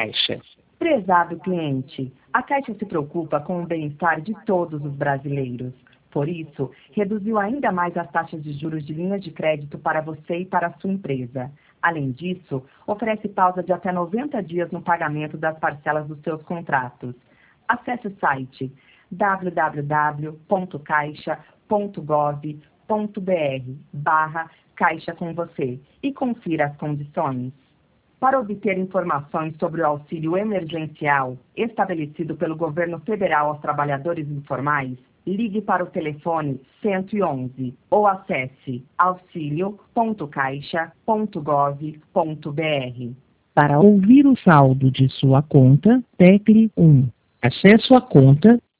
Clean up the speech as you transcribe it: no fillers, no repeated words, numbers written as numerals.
Caixa. Prezado cliente, a Caixa se preocupa com o bem-estar de todos os brasileiros. Por isso, reduziu ainda mais as taxas de juros de linhas de crédito para você e para a sua empresa. Além disso, oferece pausa de até 90 dias no pagamento das parcelas dos seus contratos. Acesse o site www.caixa.gov.br/Caixa com você e confira as condições. Para obter informações sobre o auxílio emergencial estabelecido pelo governo federal aos trabalhadores informais, ligue para o telefone 111 ou acesse auxilio.caixa.gov.br. Para ouvir o saldo de sua conta, tecle 1. Acesso à conta